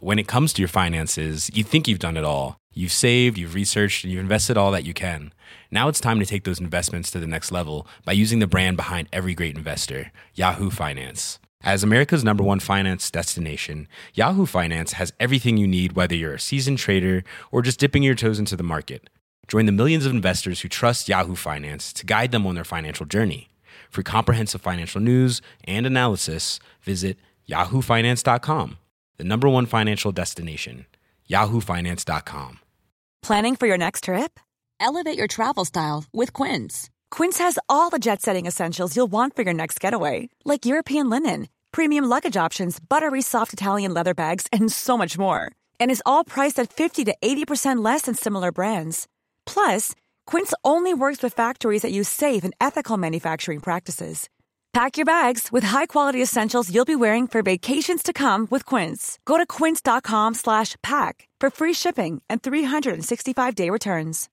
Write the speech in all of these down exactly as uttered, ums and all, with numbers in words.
When it comes to your finances, you think you've done it all. You've saved, you've researched, and you've invested all that you can. Now it's time to take those investments to the next level by using the brand behind every great investor, Yahoo Finance. As America's number one finance destination, Yahoo Finance has everything you need, whether you're a seasoned trader or just dipping your toes into the market. Join the millions of investors who trust Yahoo Finance to guide them on their financial journey. For comprehensive financial news and analysis, visit yahoo finance dot com, the number one financial destination, yahoo finance dot com. Planning for your next trip? Elevate your travel style with Quince. Quince has all the jet-setting essentials you'll want for your next getaway, like European linen, premium luggage options, buttery soft Italian leather bags, and so much more. And is all priced at fifty to eighty percent less than similar brands. Plus, Quince only works with factories that use safe and ethical manufacturing practices. Pack your bags with high-quality essentials you'll be wearing for vacations to come with Quince. Go to quince.com slash pack for free shipping and three sixty-five day returns.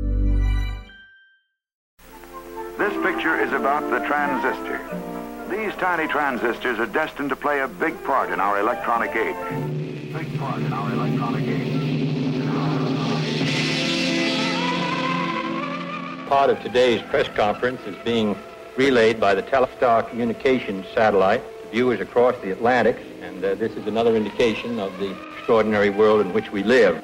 This picture is about the transistor. These tiny transistors are destined to play a big part in our electronic age. Big part in our electronic age. Part of today's press conference is being relayed by the Telstar Communications satellite to viewers across the Atlantic, and uh, this is another indication of the extraordinary world in which we live.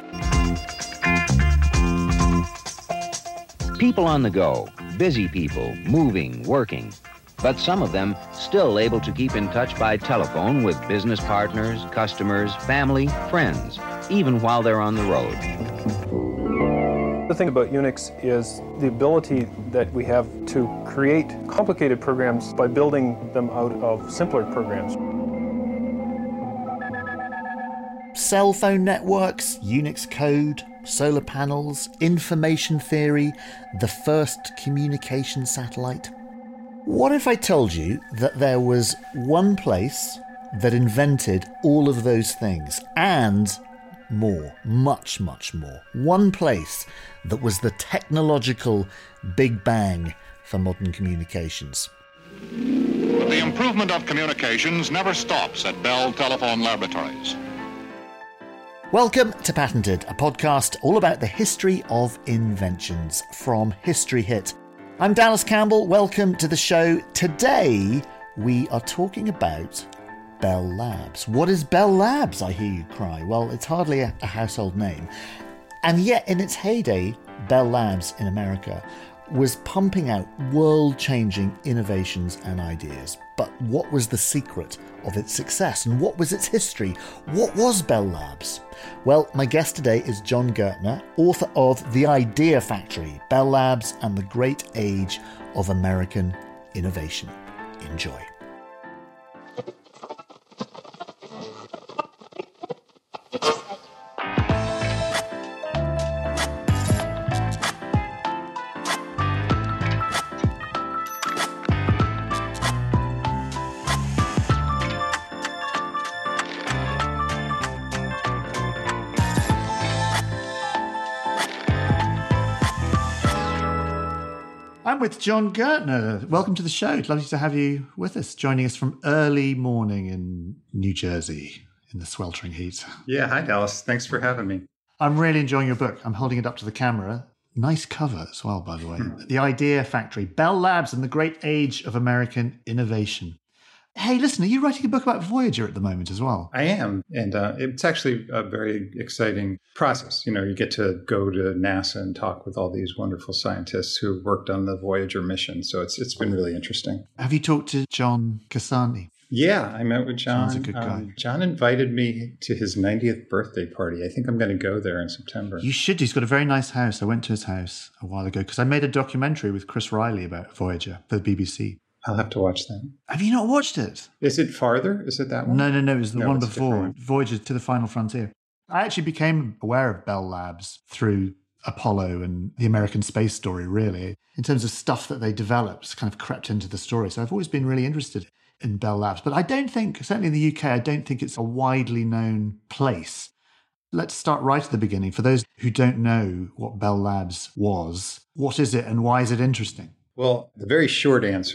People on the go, busy people, moving, working, but some of them still able to keep in touch by telephone with business partners, customers, family, friends, even while they're on the road. The thing about Unix is the ability that we have to create complicated programs by building them out of simpler programs. Cell phone networks, Unix code, solar panels, information theory, the first communication satellite. What if I told you that there was one place that invented all of those things and more, much, much more. One place that was the technological Big Bang for modern communications. But the improvement of communications never stops at Bell Telephone Laboratories. Welcome to Patented, a podcast all about the history of inventions from History Hit. I'm Dallas Campbell. Welcome to the show. Today we are talking about Bell Labs. What is Bell Labs, I hear you cry? Well, it's hardly a, a household name. And yet, in its heyday, Bell Labs in America was pumping out world-changing innovations and ideas. But what was the secret of its success? And what was its history? What was Bell Labs? Well, my guest today is John Gertner, author of The Idea Factory, Bell Labs and the Great Age of American Innovation. Enjoy. I'm with John Gertner. Welcome to the show. It's lovely to have you with us, joining us from early morning in New Jersey in the sweltering heat. Yeah, hi, Dallas. Thanks for having me. I'm really enjoying your book. I'm holding it up to the camera. Nice cover as well, by the way. Hmm. The Idea Factory, Bell Labs and the Great Age of American Innovation. Hey, listen, are you writing a book about Voyager at the moment as well? I am. And uh, it's actually a very exciting process. You know, you get to go to NASA and talk with all these wonderful scientists who worked on the Voyager mission. So it's it's been really interesting. Have you talked to John Cassani? Yeah, I met with John. John's a good guy. Um, John invited me to his ninetieth birthday party. I think I'm going to go there in September. You should. He's got a very nice house. I went to his house a while ago because I made a documentary with Chris Riley about Voyager for the B B C. I'll have to watch that. Have you not watched it? Is it farther? Is it that one? No, no, no. It was the no, one it's before. one. Voyager to the Final Frontier. I actually became aware of Bell Labs through Apollo and the American Space Story, really. In terms of stuff that they developed, kind of crept into the story. So I've always been really interested in Bell Labs. But I don't think, certainly in the U K, I don't think it's a widely known place. Let's start right at the beginning. For those who don't know what Bell Labs was, what is it and why is it interesting? Well, the very short answer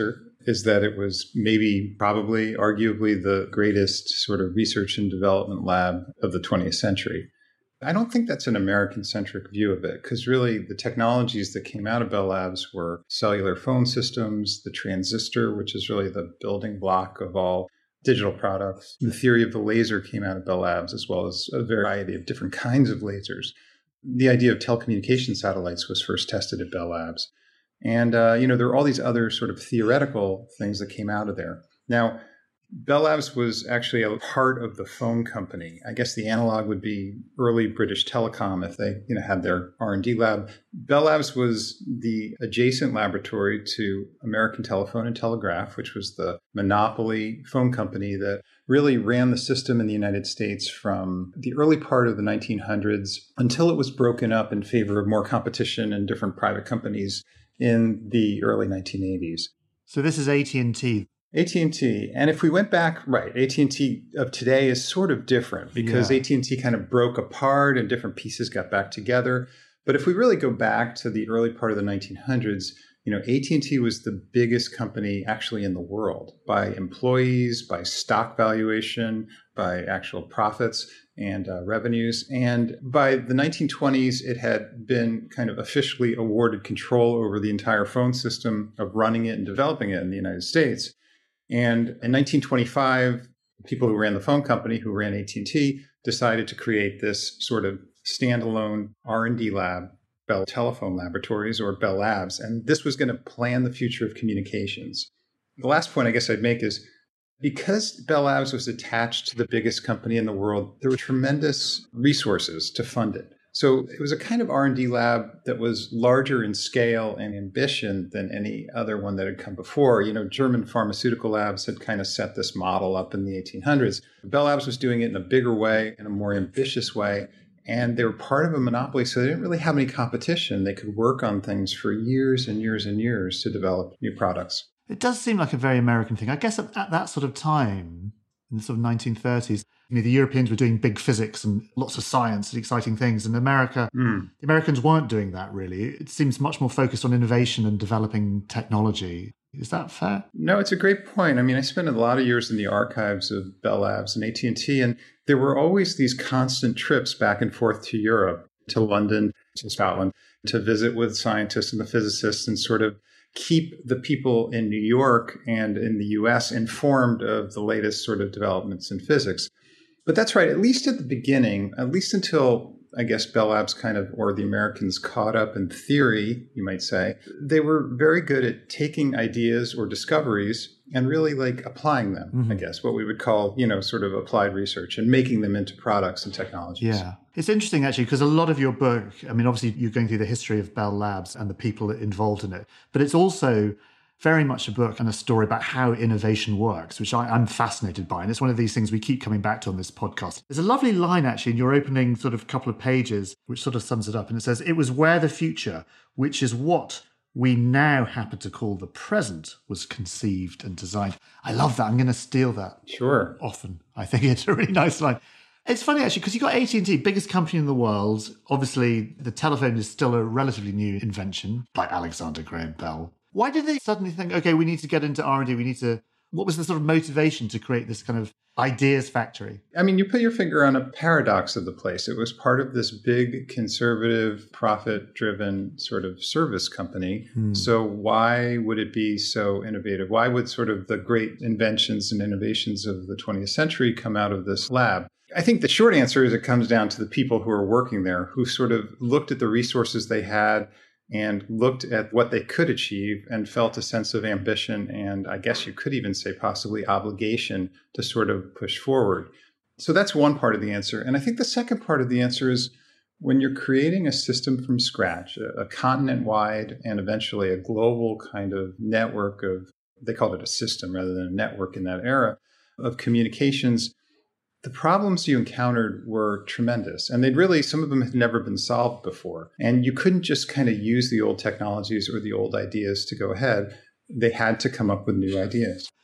is that it was maybe, probably, arguably the greatest sort of research and development lab of the twentieth century. I don't think that's an American-centric view of it, because really the technologies that came out of Bell Labs were cellular phone systems, the transistor, which is really the building block of all digital products. The theory of the laser came out of Bell Labs, as well as a variety of different kinds of lasers. The idea of telecommunication satellites was first tested at Bell Labs. And, uh, you know, there are all these other sort of theoretical things that came out of there. Now, Bell Labs was actually a part of the phone company. I guess the analog would be early British Telecom if they, you know, had their R and D lab. Bell Labs was the adjacent laboratory to American Telephone and Telegraph, which was the monopoly phone company that really ran the system in the United States from the early part of the nineteen hundreds until it was broken up in favor of more competition and different private companies in the early nineteen eighties. So this is A T and T. A T and T. And if we went back, right, A T and T of today is sort of different because yeah. A T and T kind of broke apart and different pieces got back together. But if we really go back to the early part of the nineteen hundreds, you know, A T and T was the biggest company actually in the world by employees, by stock valuation, by actual profits and uh, revenues. And by the nineteen twenties, it had been kind of officially awarded control over the entire phone system of running it and developing it in the United States. And in nineteen twenty-five, people who ran the phone company, who ran A T and T, decided to create this sort of standalone R and D lab, Bell Telephone Laboratories, or Bell Labs. And this was going to plan the future of communications. The last point I guess I'd make is because Bell Labs was attached to the biggest company in the world, there were tremendous resources to fund it. So it was a kind of R and D lab that was larger in scale and ambition than any other one that had come before. You know, German pharmaceutical labs had kind of set this model up in the eighteen hundreds. Bell Labs was doing it in a bigger way, in a more ambitious way, and they were part of a monopoly, so they didn't really have any competition. They could work on things for years and years and years to develop new products. It does seem like a very American thing. I guess at, at that sort of time, in the sort of nineteen thirties, you know, the Europeans were doing big physics and lots of science and exciting things. And America, mm. the Americans weren't doing that really. It seems much more focused on innovation and developing technology. Is that fair? No, it's a great point. I mean, I spent a lot of years in the archives of Bell Labs and A T and T, and there were always these constant trips back and forth to Europe, to London, to Scotland, to visit with scientists and the physicists and sort of keep the people in New York and in the U S informed of the latest sort of developments in physics. But that's right, at least at the beginning, at least until, I guess, Bell Labs kind of, or the Americans caught up in theory, you might say, they were very good at taking ideas or discoveries and really like applying them, mm-hmm. I guess, what we would call, you know, sort of applied research and making them into products and technologies. Yeah. It's interesting, actually, because a lot of your book, I mean, obviously you're going through the history of Bell Labs and the people involved in it, but it's also very much a book and a story about how innovation works, which I, I'm fascinated by. And it's one of these things we keep coming back to on this podcast. There's a lovely line, actually, in your opening sort of couple of pages, which sort of sums it up. And it says, "It was where the future, which is what we now happen to call the present, was conceived and designed." I love that. I'm going to steal that. Sure. Often. I think it's a really nice line. It's funny, actually, because you've got A T and T, biggest company in the world. Obviously, the telephone is still a relatively new invention by Alexander Graham Bell. Why did they suddenly think, okay, we need to get into R and D, we need to... What was the sort of motivation to create this kind of ideas factory? I mean, you put your finger on a paradox of the place. It was part of this big, conservative, profit-driven sort of service company. Hmm. So why would it be so innovative? Why would sort of the great inventions and innovations of the twentieth century come out of this lab? I think the short answer is it comes down to the people who are working there, who sort of looked at the resources they had and looked at what they could achieve and felt a sense of ambition and I guess you could even say possibly obligation to sort of push forward. So that's one part of the answer. And I think the second part of the answer is when you're creating a system from scratch, a, a continent-wide and eventually a global kind of network of, they called it a system rather than a network in that era, of communications, the problems you encountered were tremendous, and they'd really, some of them had never been solved before. And you couldn't just kind of use the old technologies or the old ideas to go ahead. They had to come up with new ideas.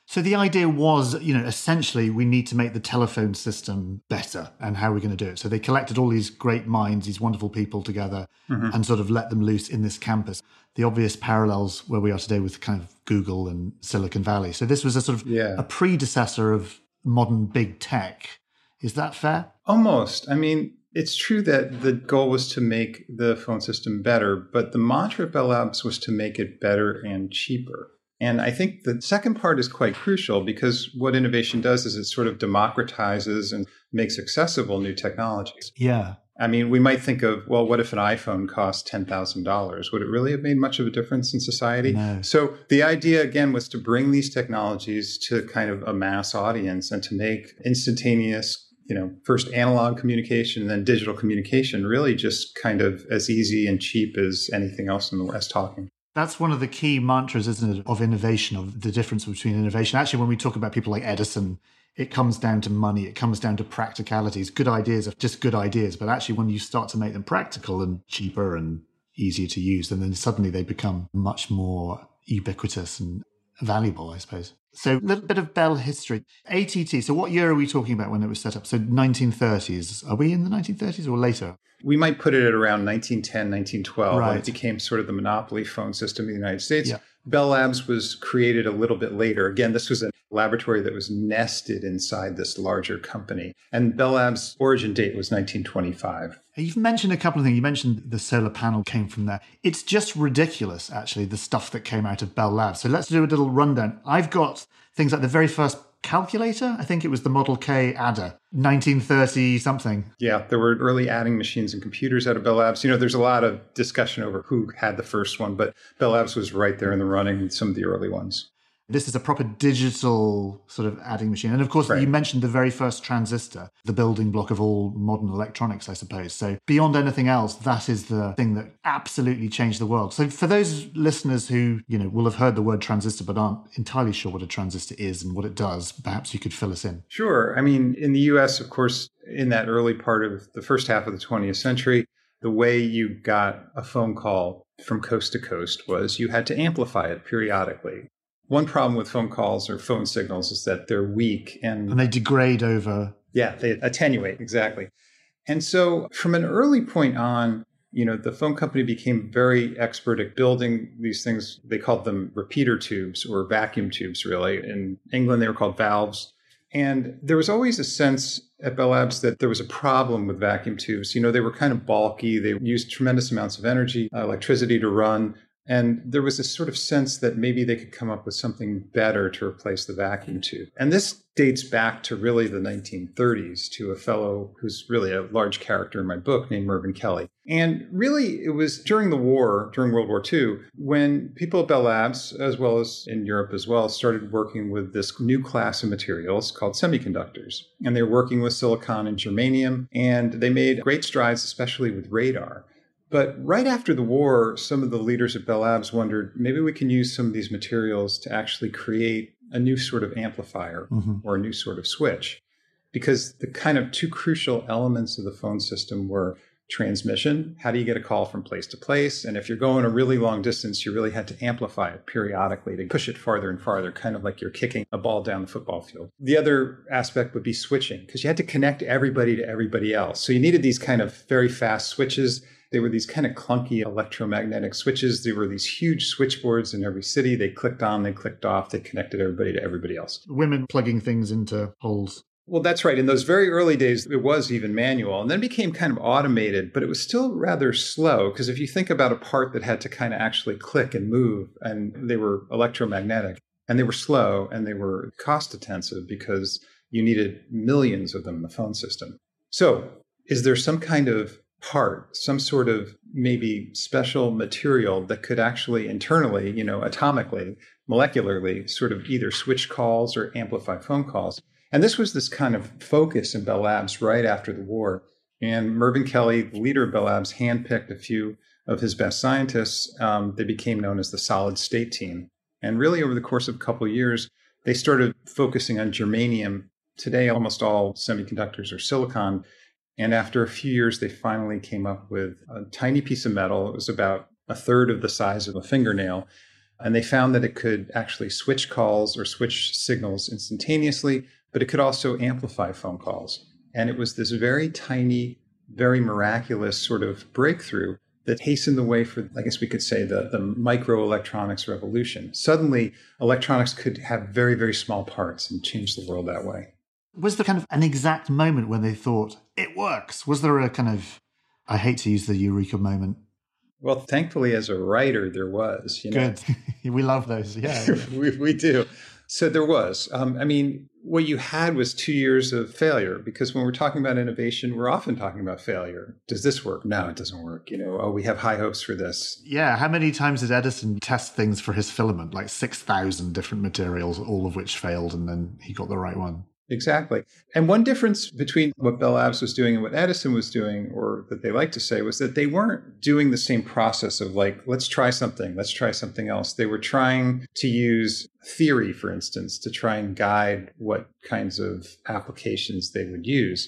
So the idea was, you know, essentially we need to make the telephone system better, and how are we going to do it? So they collected all these great minds, these wonderful people together, mm-hmm. and sort of let them loose in this campus. The obvious parallels where we are today with kind of Google and Silicon Valley. So this was a sort of yeah. a predecessor of modern big tech. Is that fair? Almost. I mean, it's true that the goal was to make the phone system better, but the mantra at Bell Labs was to make it better and cheaper. And I think the second part is quite crucial, because what innovation does is it sort of democratizes and makes accessible new technologies. Yeah. I mean, we might think of, well, what if an iPhone cost ten thousand dollars? Would it really have made much of a difference in society? No. So the idea, again, was to bring these technologies to kind of a mass audience and to make instantaneous, you know, first analog communication and then digital communication really just kind of as easy and cheap as anything else in the West talking. That's one of the key mantras, isn't it, of innovation, of the difference between innovation. Actually, when we talk about people like Edison, it comes down to money. It comes down to practicalities. Good ideas are just good ideas. But actually, when you start to make them practical and cheaper and easier to use, then, then suddenly they become much more ubiquitous and valuable, I suppose. So a little bit of Bell history. A T T, so what year are we talking about when it was set up? So nineteen thirties. Are we in the nineteen thirties or later? We might put it at around nineteen ten, nineteen twelve, right. when it became sort of the monopoly phone system in the United States. Yeah. Bell Labs was created a little bit later. Again, this was a laboratory that was nested inside this larger company. And Bell Labs' origin date was nineteen twenty-five. You've mentioned a couple of things. You mentioned the solar panel came from there. It's just ridiculous, actually, the stuff that came out of Bell Labs. So let's do a little rundown. I've got things like the very first calculator. I think it was the Model K adder, nineteen thirty something. Yeah, there were early adding machines and computers out of Bell Labs. You know, there's a lot of discussion over who had the first one, but Bell Labs was right there in the running with some of the early ones. This is a proper digital sort of adding machine. And of course, right. you mentioned the very first transistor, the building block of all modern electronics, I suppose. So beyond anything else, that is the thing that absolutely changed the world. So for those listeners who, you know, will have heard the word transistor but aren't entirely sure what a transistor is and what it does, perhaps you could fill us in. Sure. I mean, in the U S, of course, in that early part of the first half of the twentieth century, the way you got a phone call from coast to coast was you had to amplify it periodically. One problem with phone calls or phone signals is that they're weak and... And they degrade over... Yeah, they attenuate, exactly. And so from an early point on, you know, the phone company became very expert at building these things. They called them repeater tubes or vacuum tubes, really. In England, they were called valves. And there was always a sense at Bell Labs that there was a problem with vacuum tubes. You know, they were kind of bulky. They used tremendous amounts of energy, uh, electricity to run. And there was this sort of sense that maybe they could come up with something better to replace the vacuum tube. And this dates back to really the nineteen thirties to a fellow who's really a large character in my book named Mervyn Kelly. And really, it was during the war, during World War Two, when people at Bell Labs, as well as in Europe as well, started working with this new class of materials called semiconductors. And they were working with silicon and germanium, and they made great strides, especially with radar. But right after the war, some of the leaders at Bell Labs wondered, maybe we can use some of these materials to actually create a new sort of amplifier mm-hmm. or a new sort of switch. Because the kind of two crucial elements of the phone system were transmission. How do you get a call from place to place? And if you're going a really long distance, you really had to amplify it periodically to push it farther and farther, kind of like you're kicking a ball down the football field. The other aspect would be switching, because you had to connect everybody to everybody else. So you needed these kind of very fast switches. They were these kind of clunky electromagnetic switches. There were these huge switchboards in every city. They clicked on, they clicked off, they connected everybody to everybody else. Women plugging things into holes. Well, that's right. In those very early days, it was even manual and then became kind of automated, but it was still rather slow because if you think about a part that had to kind of actually click and move, and they were electromagnetic and they were slow and they were cost intensive because you needed millions of them in the phone system. So is there some kind of part, some sort of maybe special material that could actually internally, you know, atomically, molecularly sort of either switch calls or amplify phone calls? And this was this kind of focus in Bell Labs right after the war. And Mervyn Kelly, the leader of Bell Labs, handpicked a few of his best scientists. Um, they became known as the solid state team. And really over the course of a couple of years, they started focusing on germanium. Today, almost all semiconductors are silicon. And after a few years, they finally came up with a tiny piece of metal. It was about a third of the size of a fingernail And they found that it could actually switch calls or switch signals instantaneously, but it could also amplify phone calls. And it was this very tiny, very miraculous sort of breakthrough that hastened the way for, I guess we could say, the, the microelectronics revolution. Suddenly, electronics could have very, very small parts and change the world that way. Was there kind of an exact moment when they thought, it works? Was there a kind of, I hate to use the eureka moment? Well, thankfully, as a writer, there was. You know? Good. We love those, yeah. we, we do. So there was. Um, I mean, what you had was two years of failure, because when we're talking about innovation, we're often talking about failure. Does this work? No, it doesn't work. You know, oh, we have high hopes for this. Yeah. How many times did Edison test things for his filament? Like six thousand different materials, all of which failed, and then he got the right one. Exactly. And one difference between what Bell Labs was doing and what Edison was doing, or that they like to say, was that they weren't doing the same process of like, let's try something, let's try something else. They were trying to use theory, for instance, to try and guide what kinds of applications they would use.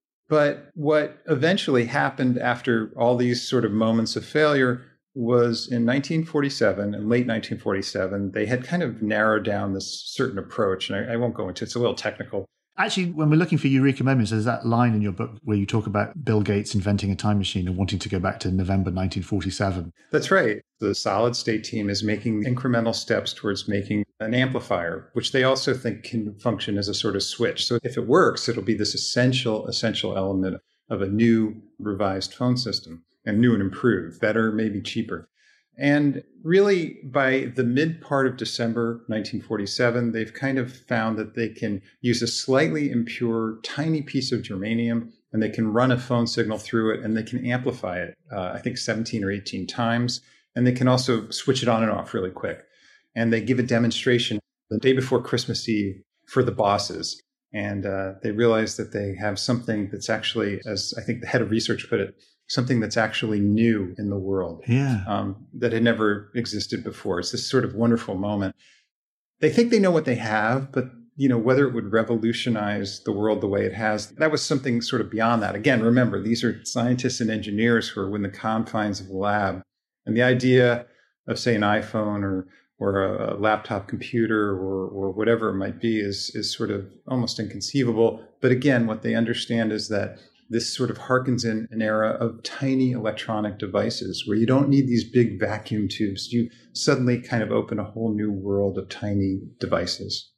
But what eventually happened after all these sort of moments of failure was in nineteen forty-seven, in late nineteen forty-seven, they had kind of narrowed down this certain approach. And I, I won't go into it. It's a little technical. Actually, when we're looking for eureka moments, there's that line in your book where you talk about Bill Gates inventing a time machine and wanting to go back to November nineteen forty-seven. That's right. The solid state team is making incremental steps towards making an amplifier, which they also think can function as a sort of switch. So if it works, it'll be this essential, essential element of a new revised phone system. And new and improved, better, maybe cheaper. And really, by the mid part of December nineteen forty-seven, they've kind of found that they can use a slightly impure, tiny piece of germanium, and they can run a phone signal through it, and they can amplify it, uh, I think seventeen or eighteen times. And they can also switch it on and off really quick. And they give a demonstration the day before Christmas Eve for the bosses. And uh, they realize that they have something that's actually, as I think the head of research put it, something that's actually new in the world, yeah, um, that had never existed before. It's this sort of wonderful moment. They think they know what they have, but you know whether it would revolutionize the world the way it has, that was something sort of beyond that. Again, remember, these are scientists and engineers who are within the confines of the lab. And the idea of, say, an iPhone or or a laptop computer or or whatever it might be is is sort of almost inconceivable. But again, what they understand is that this sort of harkens in an era of tiny electronic devices where you don't need these big vacuum tubes. You suddenly kind of open a whole new world of tiny devices.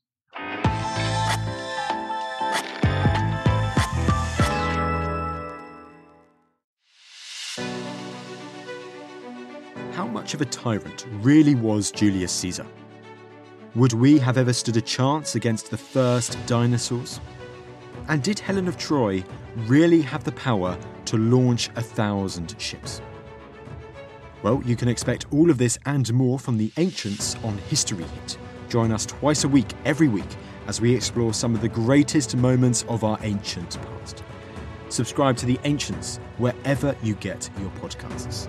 How much of a tyrant really was Julius Caesar? Would we have ever stood a chance against the first dinosaurs? And did Helen of Troy really have the power to launch a thousand ships? Well, you can expect all of this and more from the Ancients on History Hit. Join us twice a week, every week, as we explore some of the greatest moments of our ancient past. Subscribe to the Ancients wherever you get your podcasts.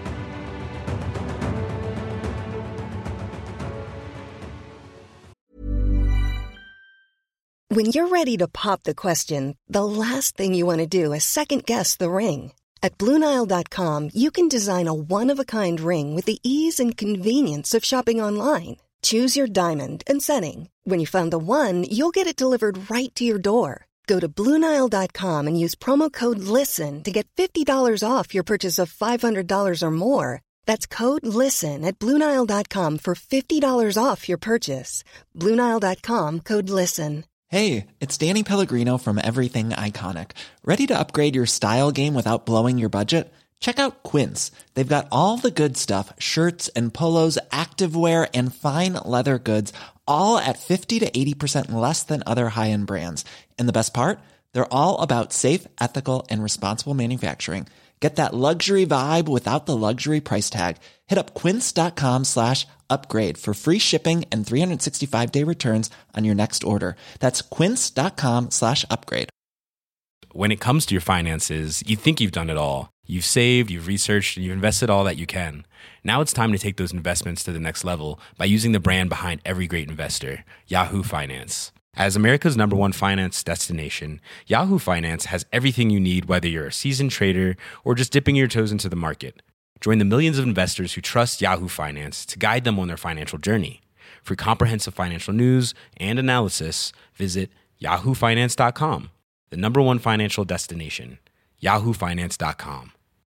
When you're ready to pop the question, the last thing you want to do is second-guess the ring. At Blue Nile dot com, you can design a one-of-a-kind ring with the ease and convenience of shopping online. Choose your diamond and setting. When you find the one, you'll get it delivered right to your door. Go to Blue Nile dot com and use promo code LISTEN to get fifty dollars off your purchase of five hundred dollars or more. That's code LISTEN at Blue Nile dot com for fifty dollars off your purchase. Blue Nile dot com, code LISTEN. Hey, it's Danny Pellegrino from Everything Iconic. Ready to upgrade your style game without blowing your budget? Check out Quince. They've got all the good stuff, shirts and polos, activewear, and fine leather goods, all at fifty to eighty percent less than other high-end brands. And the best part? They're all about safe, ethical, and responsible manufacturing. Get that luxury vibe without the luxury price tag. Hit up quince.com slash upgrade for free shipping and three sixty-five day returns on your next order. That's quince.com slash upgrade. When it comes to your finances, you think you've done it all. You've saved, you've researched, and you've invested all that you can. Now it's time to take those investments to the next level by using the brand behind every great investor, Yahoo Finance. As America's number one finance destination, Yahoo Finance has everything you need, whether you're a seasoned trader or just dipping your toes into the market. Join the millions of investors who trust Yahoo Finance to guide them on their financial journey. For comprehensive financial news and analysis, visit yahoo finance dot com, the number one financial destination, yahoo finance dot com.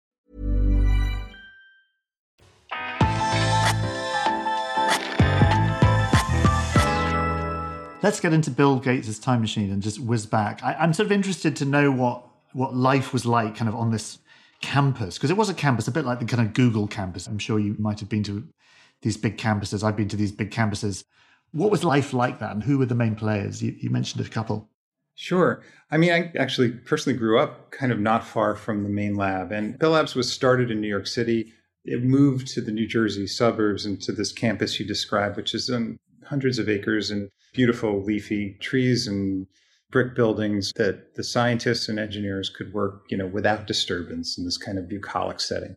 Let's get into Bill Gates' time machine and just whiz back. I, I'm sort of interested to know what, what life was like kind of on this campus, because it was a campus, a bit like the kind of Google campus. I'm sure you might have been to these big campuses. I've been to these big campuses. What was life like that, and who were the main players? You, you mentioned a couple. Sure. I mean, I actually personally grew up kind of not far from the main lab, and Bell Labs was started in New York City. It moved to the New Jersey suburbs and to this campus you described, which is on hundreds of acres and beautiful leafy trees and brick buildings that the scientists and engineers could work, you know, without disturbance in this kind of bucolic setting.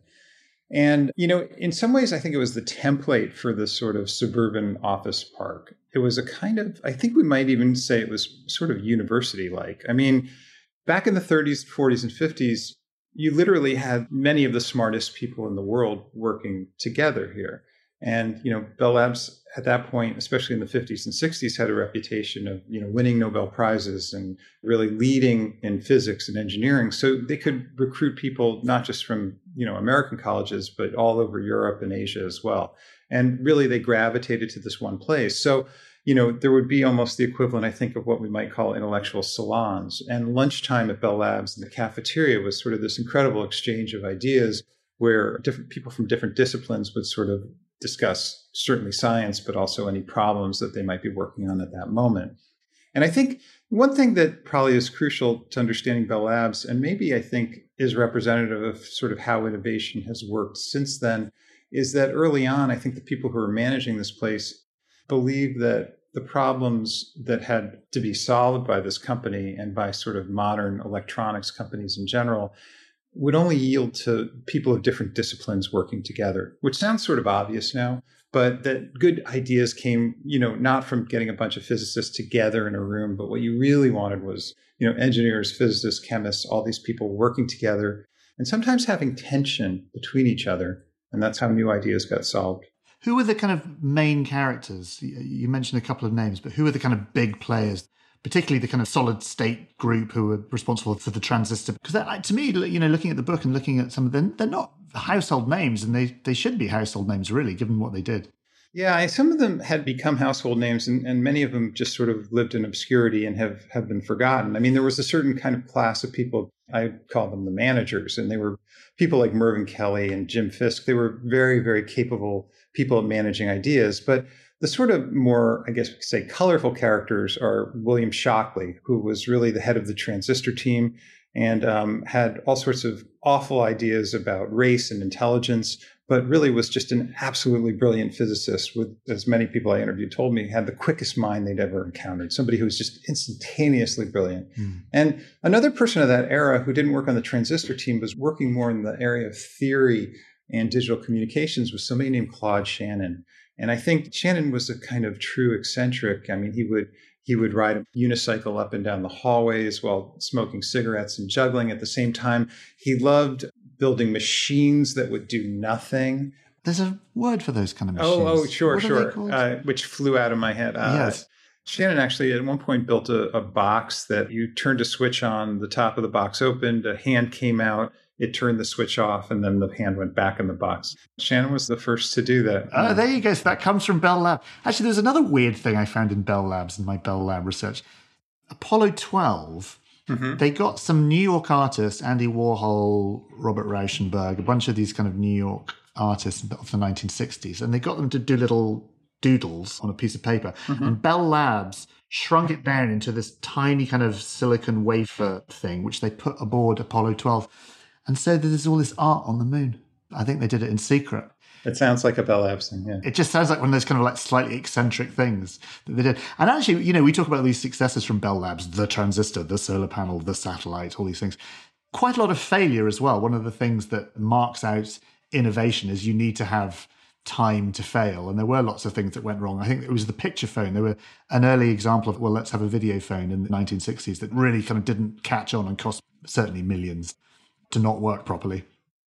And, you know, in some ways, I think it was the template for this sort of suburban office park. It was a kind of, I think we might even say it was sort of university-like. I mean, back in the thirties, forties, and fifties, you literally had many of the smartest people in the world working together here. And, you know, Bell Labs at that point, especially in the fifties and sixties, had a reputation of, you know, winning Nobel Prizes and really leading in physics and engineering. So they could recruit people not just from, you know, American colleges, but all over Europe and Asia as well. And really they gravitated to this one place. So, you know, there would be almost the equivalent, I think, of what we might call intellectual salons. And lunchtime at Bell Labs in the cafeteria was sort of this incredible exchange of ideas where different people from different disciplines would sort of discuss certainly science, but also any problems that they might be working on at that moment. And I think one thing that probably is crucial to understanding Bell Labs, and maybe I think is representative of sort of how innovation has worked since then, is that early on, I think the people who were managing this place believed that the problems that had to be solved by this company and by sort of modern electronics companies in general would only yield to people of different disciplines working together, which sounds sort of obvious now, but that good ideas came, you know, not from getting a bunch of physicists together in a room, but what you really wanted was, you know, engineers, physicists, chemists, all these people working together and sometimes having tension between each other. And that's how new ideas got solved. Who were the kind of main characters? You mentioned a couple of names, but who were the kind of big players, particularly the kind of solid state group who were responsible for the transistor? Because that, to me, you know, looking at the book and looking at some of them, they're not household names, and they, they should be household names, really, given what they did. Yeah, some of them had become household names, and, and many of them just sort of lived in obscurity and have, have been forgotten. I mean, there was a certain kind of class of people, I call them the managers, and they were people like Mervyn Kelly and Jim Fisk. They were very, very capable people at managing ideas. But the sort of more, I guess we could say, colorful characters are William Shockley, who was really the head of the transistor team and um, had all sorts of awful ideas about race and intelligence, but really was just an absolutely brilliant physicist with, as many people I interviewed told me, had the quickest mind they'd ever encountered, somebody who was just instantaneously brilliant. Mm. And another person of that era who didn't work on the transistor team, was working more in the area of theory and digital communications, was somebody named Claude Shannon. And I think Shannon was a kind of true eccentric. I mean, he would he would ride a unicycle up and down the hallways while smoking cigarettes and juggling at the same time. He loved building machines that would do nothing. There's a word for those kind of machines. Oh, oh, sure, what sure. Uh, which flew out of my head. Uh, yes. Shannon actually at one point built a, a box that you turned a switch on, the top of the box opened, a hand came out, it turned the switch off, and then the hand went back in the box. Shannon was the first to do that. Oh, there you go. So that comes from Bell Labs. Actually, there's another weird thing I found in Bell Labs, in my Bell Lab research. Apollo twelve, mm-hmm. they got some New York artists, Andy Warhol, Robert Rauschenberg, a bunch of these kind of New York artists of the nineteen sixties, and they got them to do little doodles on a piece of paper. Mm-hmm. And Bell Labs shrunk it down into this tiny kind of silicon wafer thing, which they put aboard Apollo twelve. And so there's all this art on the moon. I think they did it in secret. It sounds like a Bell Labs thing, yeah. It just sounds like one of those kind of like slightly eccentric things that they did. And actually, you know, we talk about these successes from Bell Labs, the transistor, the solar panel, the satellite, all these things. Quite a lot of failure as well. One of the things that marks out innovation is you need to have time to fail. And there were lots of things that went wrong. I think it was the picture phone. There were an early example of, well, let's have a video phone in the nineteen sixties that really kind of didn't catch on and cost certainly millions to not work properly.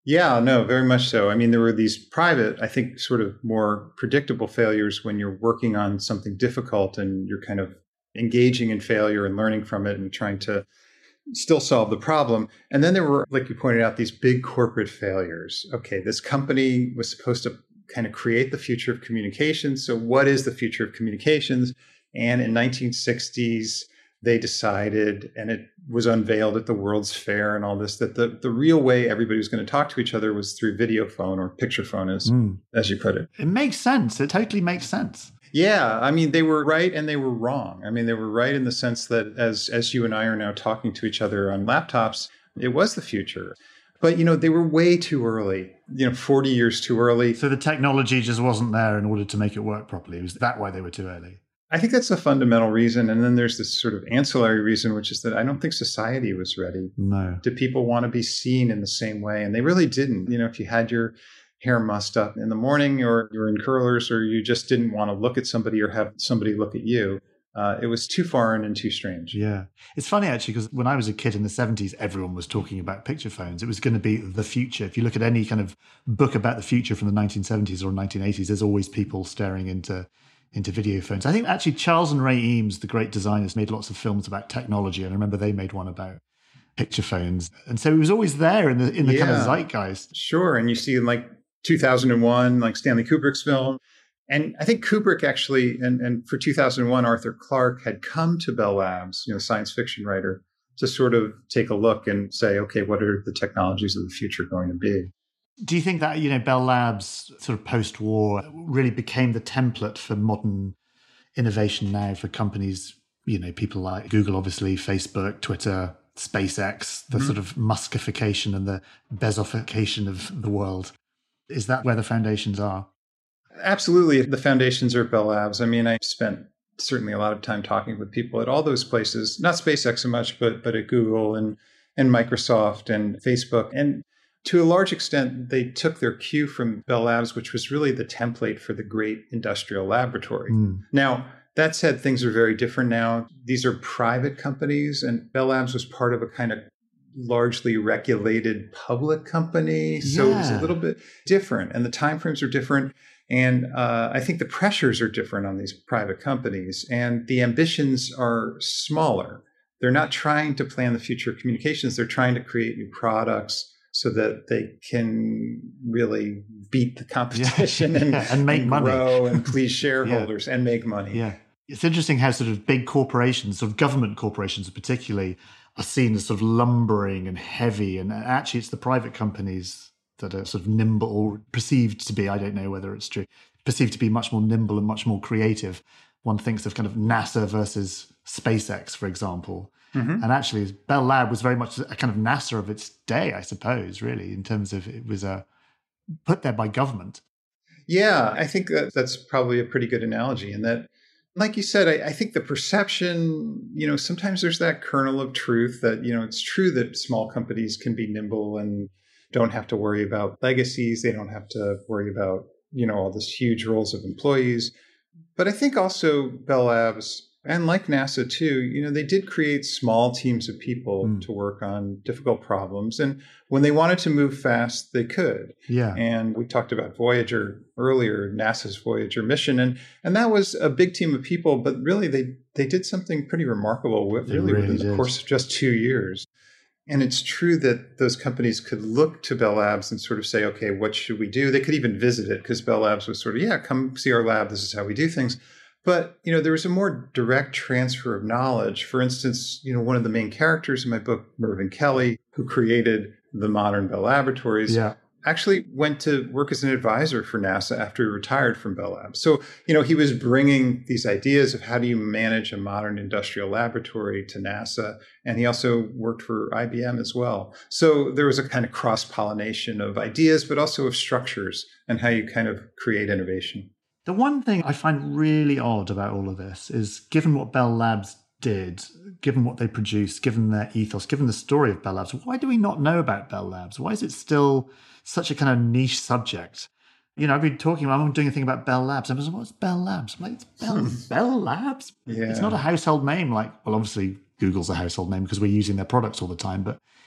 Yeah, no, very much so. I mean, there were these private, I think, sort of more predictable failures when you're working on something difficult and you're kind of engaging in failure and learning from it and trying to still solve the problem. And then there were, like you pointed out, these big corporate failures. Okay, this company was supposed to kind of create the future of communications. So what is the future of communications? And in nineteen sixties, they decided, and it was unveiled at the World's Fair and all this, that the, the real way everybody was going to talk to each other was through video phone or picture phone, as, mm. as you put it. It makes sense. It totally makes sense. Yeah. I mean, they were right and they were wrong. I mean, they were right in the sense that as, as you and I are now talking to each other on laptops, it was the future. But, you know, they were way too early, you know, forty years too early. So the technology just wasn't there in order to make it work properly. Was that why they were too early? I think that's a fundamental reason. And then there's this sort of ancillary reason, which is that I don't think society was ready. No. Do people want to be seen in the same way? And they really didn't. You know, if you had your hair mussed up in the morning or you were in curlers or you just didn't want to look at somebody or have somebody look at you, uh, it was too foreign and too strange. Yeah. It's funny, actually, because when I was a kid in the seventies, everyone was talking about picture phones. It was going to be the future. If you look at any kind of book about the future from the nineteen seventies or nineteen eighties, there's always people staring into into video phones. I think actually Charles and Ray Eames, the great designers, made lots of films about technology. And I remember they made one about picture phones. And so it was always there in the in the yeah, kind of zeitgeist. Sure. And you see in like two thousand one, like Stanley Kubrick's film. And I think Kubrick actually, and, and for two thousand one, Arthur Clarke had come to Bell Labs, you know, science fiction writer, to sort of take a look and say, okay, what are the technologies of the future going to be? Do you think that, you know, Bell Labs sort of post-war really became the template for modern innovation now for companies, you know, people like Google, obviously, Facebook, Twitter, SpaceX, the mm-hmm. sort of Muskification and the Bezofication of the world? Is that where the foundations are? Absolutely. The foundations are at Bell Labs. I mean, I spent certainly a lot of time talking with people at all those places, not SpaceX so much, but but at Google and, and Microsoft and Facebook. And to a large extent, they took their cue from Bell Labs, which was really the template for the great industrial laboratory. Mm. Now, that said, things are very different now. These are private companies, and Bell Labs was part of a kind of largely regulated public company. So yeah. It was a little bit different, and the timeframes are different. And uh, I think the pressures are different on these private companies, and the ambitions are smaller. They're not trying to plan the future of communications. They're trying to create new products so that they can really beat the competition yeah. and, yeah. and make and money, grow and please shareholders yeah. and make money. Yeah, it's interesting how sort of big corporations, sort of government corporations particularly, are seen as sort of lumbering and heavy, and actually it's the private companies that are sort of nimble, or perceived to be, I don't know whether it's true, perceived to be much more nimble and much more creative. One thinks of kind of NASA versus SpaceX, for example. Mm-hmm. And actually, Bell Lab was very much a kind of NASA of its day, I suppose, really, in terms of it was uh, put there by government. Yeah, I think that that's probably a pretty good analogy. And that, like you said, I, I think the perception, you know, sometimes there's that kernel of truth that, you know, it's true that small companies can be nimble and don't have to worry about legacies. They don't have to worry about, you know, all this huge roles of employees. But I think also Bell Labs, and like NASA too, you know, they did create small teams of people mm. to work on difficult problems. And when they wanted to move fast, they could. Yeah. And we talked about Voyager earlier, NASA's Voyager mission. And and that was a big team of people, but really they, they did something pretty remarkable with, really, really within did. the course of just two years. And it's true that those companies could look to Bell Labs and sort of say, okay, what should we do? They could even visit it because Bell Labs was sort of, yeah, come see our lab. This is how we do things. But, you know, there was a more direct transfer of knowledge. For instance, you know, one of the main characters in my book, Mervyn Kelly, who created the modern Bell Laboratories, yeah. actually went to work as an advisor for NASA after he retired from Bell Labs. So, you know, he was bringing these ideas of how do you manage a modern industrial laboratory to NASA. And he also worked for I B M as well. So there was a kind of cross-pollination of ideas, but also of structures and how you kind of create innovation. The one thing I find really odd about all of this is, given what Bell Labs did, given what they produced, given their ethos, given the story of Bell Labs, why do we not know about Bell Labs? Why is it still such a kind of niche subject? You know, I've been talking, I'm doing a thing about Bell Labs. I was like, what's Bell Labs? I'm like, it's Bell, Bell Labs? Yeah. It's not a household name. Like, well, obviously Google's a household name because we're using their products all the time, but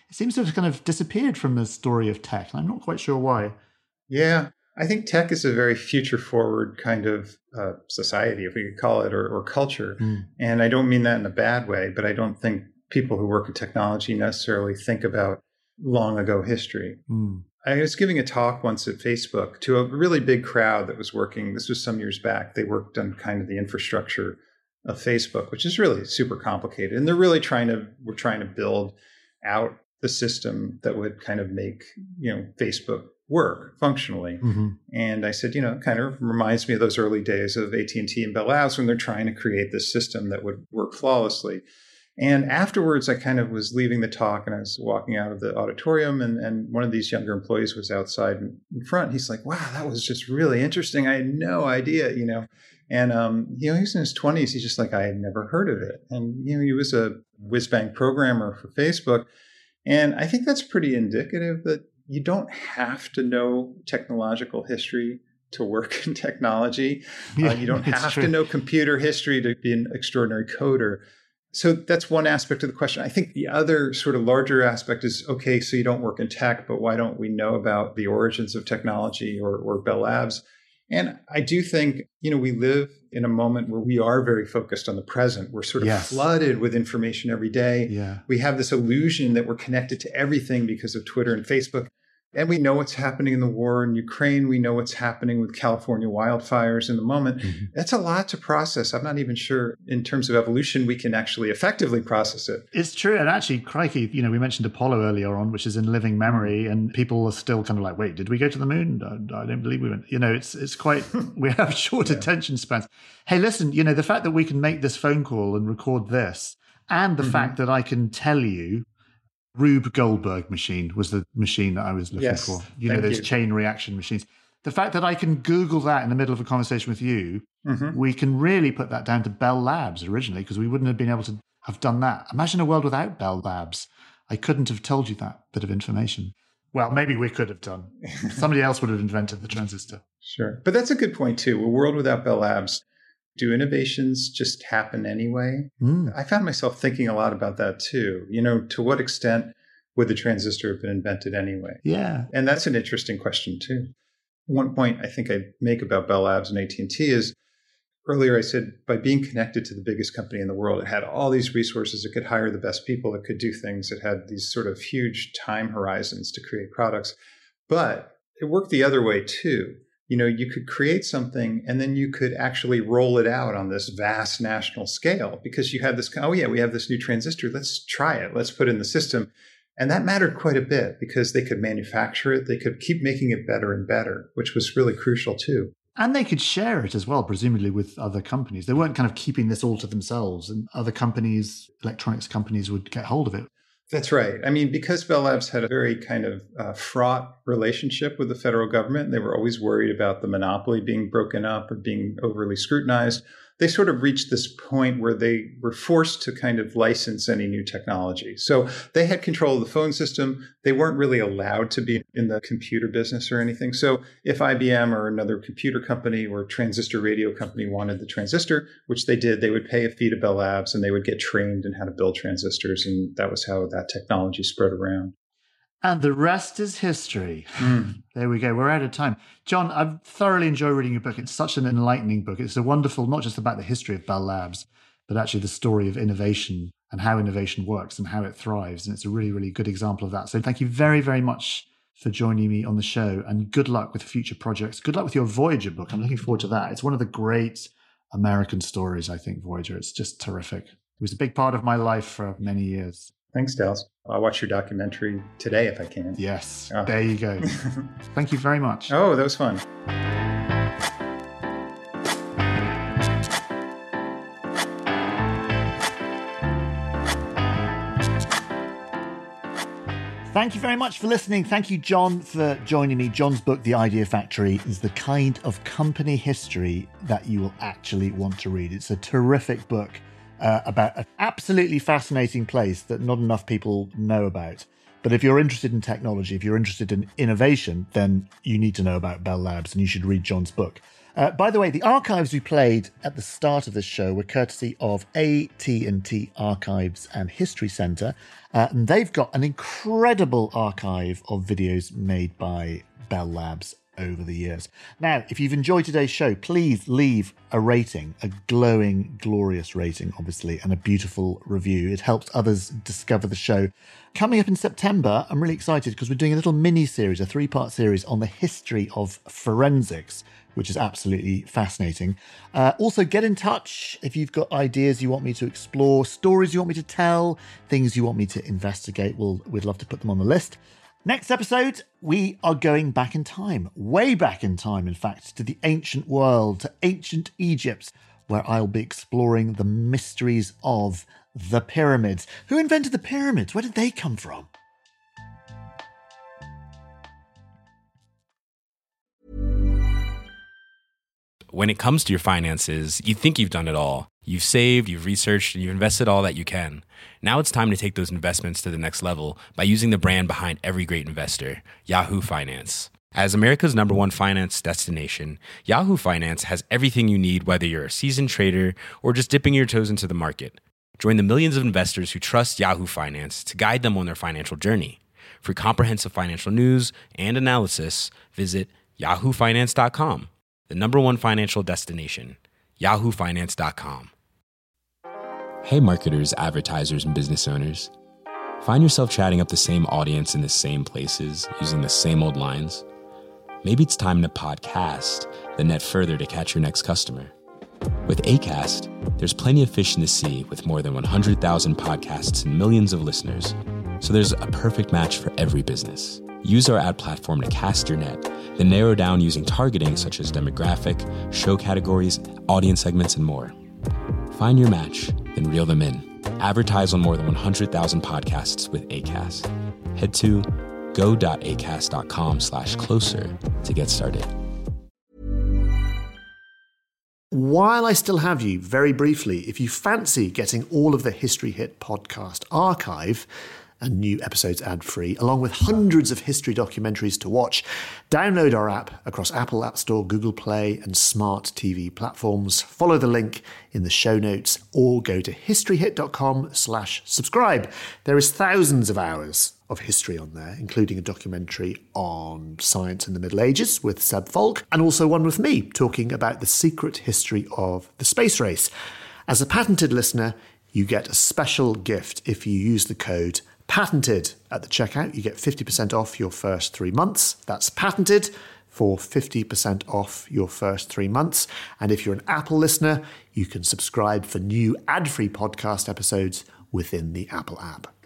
it seems to have kind of disappeared from the story of tech. I'm not quite sure why. Yeah, I think tech is a very future-forward kind of uh, society, if we could call it, or, or culture. Mm. And I don't mean that in a bad way, but I don't think people who work in technology necessarily think about long ago history. Mm. I was giving a talk once at Facebook to a really big crowd that was working. This was some years back. They worked on kind of the infrastructure of Facebook, which is really super complicated. And they're really trying to, we're trying to build out the system that would kind of make, you know, Facebook work functionally. Mm-hmm. And I said, you know, it kind of reminds me of those early days of A T and T and Bell Labs when they're trying to create this system that would work flawlessly. And afterwards, I kind of was leaving the talk and I was walking out of the auditorium, and, and one of these younger employees was outside in, in front. He's like, wow, that was just really interesting. I had no idea, you know. And, um, you know, he was in his twenties. He's just like, I had never heard of it. And, you know, he was a whiz-bang programmer for Facebook. And I think that's pretty indicative that you don't have to know technological history to work in technology. Yeah, uh, you don't have true. to know computer history to be an extraordinary coder. So that's one aspect of the question. I think the other sort of larger aspect is, okay, so you don't work in tech, but why don't we know about the origins of technology or, or Bell Labs? And I do think, you know, we live in a moment where we are very focused on the present. We're sort of yes. flooded with information every day. Yeah. We have this illusion that we're connected to everything because of Twitter and Facebook. And we know what's happening in the war in Ukraine. We know what's happening with California wildfires in the moment. Mm-hmm. That's a lot to process. I'm not even sure in terms of evolution we can actually effectively process it. It's true. And actually, crikey, you know, we mentioned Apollo earlier on, which is in living memory. And people are still kind of like, wait, did we go to the moon? I, I don't believe we went. You know, it's it's quite, we have short yeah. attention spans. Hey, listen, you know, the fact that we can make this phone call and record this, and the mm-hmm. fact that I can tell you, Rube Goldberg machine was the machine that I was looking yes, for. You know, those you. chain reaction machines. The fact that I can Google that in the middle of a conversation with you, mm-hmm. we can really put that down to Bell Labs originally, because we wouldn't have been able to have done that. Imagine a world without Bell Labs. I couldn't have told you that bit of information. Well, maybe we could have done. Somebody else would have invented the transistor. Sure. But that's a good point, too. A world without Bell Labs. Do innovations just happen anyway? Mm. I found myself thinking a lot about that too. You know, to what extent would the transistor have been invented anyway? Yeah. And that's an interesting question too. One point I think I make about Bell Labs and A T and T is, earlier I said, by being connected to the biggest company in the world, it had all these resources. It could hire the best people. It could do things. It had these sort of huge time horizons to create products. But it worked the other way too. You know, you could create something and then you could actually roll it out on this vast national scale because you had this, oh yeah, we have this new transistor. Let's try it. Let's put it in the system. And that mattered quite a bit because they could manufacture it. They could keep making it better and better, which was really crucial too. And they could share it as well, presumably with other companies. They weren't kind of keeping this all to themselves, and other companies, electronics companies, would get hold of it. That's right. I mean, because Bell Labs had a very kind of uh, fraught relationship with the federal government, they were always worried about the monopoly being broken up or being overly scrutinized. They sort of reached this point where they were forced to kind of license any new technology. So they had control of the phone system. They weren't really allowed to be in the computer business or anything. So if I B M or another computer company or transistor radio company wanted the transistor, which they did, they would pay a fee to Bell Labs and they would get trained in how to build transistors. And that was how that technology spread around. And the rest is history. Mm. There we go. We're out of time. John, I've thoroughly enjoyed reading your book. It's such an enlightening book. It's a wonderful, not just about the history of Bell Labs, but actually the story of innovation and how innovation works and how it thrives. And it's a really, really good example of that. So thank you very, very much for joining me on the show, and good luck with future projects. Good luck with your Voyager book. I'm looking forward to that. It's one of the great American stories, I think, Voyager. It's just terrific. It was a big part of my life for many years. Thanks, Dallas. I'll watch your documentary today if I can. Yes, oh. There you go. Thank you very much. Oh, that was fun. Thank you very much for listening. Thank you, John, for joining me. John's book, The Idea Factory, is the kind of company history that you will actually want to read. It's a terrific book. Uh, about an absolutely fascinating place that not enough people know about. But if you're interested in technology, if you're interested in innovation, then you need to know about Bell Labs and you should read John's book. Uh, by the way, the archives we played at the start of this show were courtesy of A T and T Archives and History Centre. Uh, and they've got an incredible archive of videos made by Bell Labs over the years. Now, if you've enjoyed today's show, please leave a rating, a glowing, glorious rating, obviously, and a beautiful review. It helps others discover the show. Coming up in September, I'm really excited because we're doing a little mini-series, a three-part series on the history of forensics, which is absolutely fascinating. Uh, also, get in touch if you've got ideas you want me to explore, stories you want me to tell, things you want me to investigate. We'll, we'd love to put them on the list. Next episode, we are going back in time, way back in time, in fact, to the ancient world, to ancient Egypt, where I'll be exploring the mysteries of the pyramids. Who invented the pyramids? Where did they come from? When it comes to your finances, you think you've done it all. You've saved, you've researched, and you've invested all that you can. Now it's time to take those investments to the next level by using the brand behind every great investor, Yahoo Finance. As America's number one finance destination, Yahoo Finance has everything you need, whether you're a seasoned trader or just dipping your toes into the market. Join the millions of investors who trust Yahoo Finance to guide them on their financial journey. For comprehensive financial news and analysis, visit yahoo finance dot com, the number one financial destination, yahoo finance dot com. Hey marketers, advertisers, and business owners. Find yourself chatting up the same audience in the same places, using the same old lines? Maybe it's time to podcast the net further to catch your next customer. With Acast, there's plenty of fish in the sea with more than one hundred thousand podcasts and millions of listeners. So there's a perfect match for every business. Use our ad platform to cast your net, then narrow down using targeting such as demographic, show categories, audience segments, and more. Find your match, then reel them in. Advertise on more than one hundred thousand podcasts with Acast. Head to go.acast.com slash closer to get started. While I still have you, very briefly, if you fancy getting all of the History Hit podcast archive and new episodes ad-free, along with hundreds of history documentaries to watch, download our app across Apple App Store, Google Play, and smart T V platforms. Follow the link in the show notes or go to historyhit.com slash subscribe. There is thousands of hours of history on there, including a documentary on science in the Middle Ages with Seb Falk, and also one with me talking about the secret history of the space race. As a patented listener, you get a special gift if you use the code PATENTED at the checkout. You get fifty percent off your first three months. That's PATENTED for fifty percent off your first three months. And if you're an Apple listener, you can subscribe for new ad-free podcast episodes within the Apple app.